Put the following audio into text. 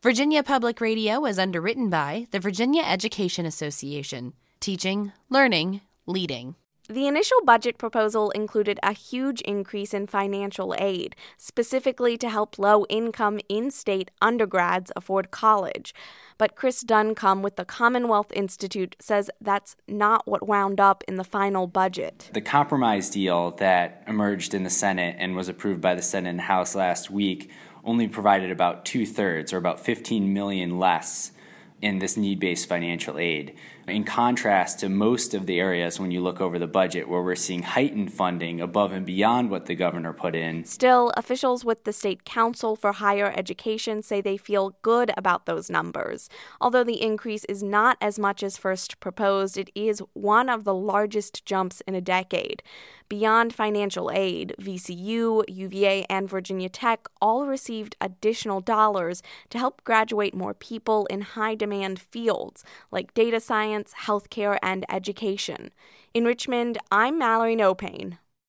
Virginia Public Radio is underwritten by the Virginia Education Association. Teaching, learning, leading. The initial budget proposal included a huge increase in financial aid, specifically to help low-income in-state undergrads afford college. But Chris Duncombe with the Commonwealth Institute says that's not what wound up in the final budget. The compromise deal that emerged in the Senate and was approved by the Senate and House last week only provided about 2/3, or about $15 million less, in this need-based financial aid. In contrast to most of the areas when you look over the budget where we're seeing heightened funding above and beyond what the governor put in. Still, officials with the State Council for Higher Education say they feel good about those numbers. Although the increase is not as much as first proposed, it is one of the largest jumps in a decade. Beyond financial aid, VCU, UVA, and Virginia Tech all received additional dollars to help graduate more people in high-demand fields like data science, healthcare, and education. In Richmond, I'm Mallory Nopane.